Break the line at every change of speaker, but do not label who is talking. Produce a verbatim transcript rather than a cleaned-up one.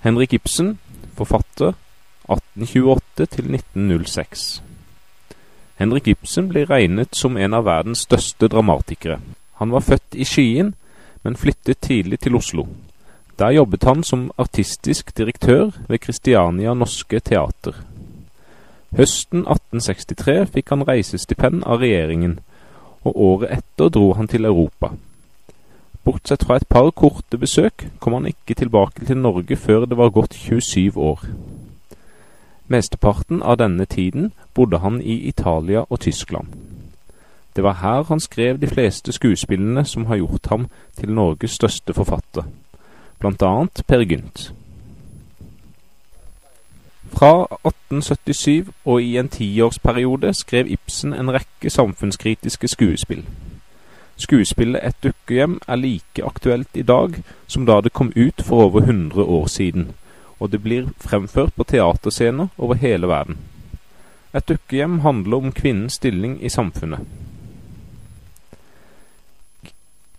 Henrik Ibsen, forfatter, atten tjueåtte til nitten null seks. Henrik Ibsen ble regnet som en av verdens største dramatikere. Han var født i Skien, men flyttet tidlig til Oslo. Der jobbet han som artistisk direktør ved Christiania Norske Teater. Høsten atten sekstitre fikk han reisestipend av regjeringen, og året etter dro han til Europa. Bortsett fra et par korte besøk kom han ikke tilbake til Norge før det var gått tjuesyv år. Mesteparten av denne tiden bodde han i Italia og Tyskland. Det var her han skrev de fleste skuespillene som har gjort ham til Norges største forfatter, blant annet Per Gynt. Fra atten syttisyv og i en tiårsperiode skrev Ibsen en rekke samfunnskritiske skuespill. Skuespillet Et dukkehjem er like aktuelt i dag som da det kom ut for over hundre år siden, og det blir fremført på teaterscener over hele verden. Et dukkehjem handler om kvinnens stilling i samfunnet.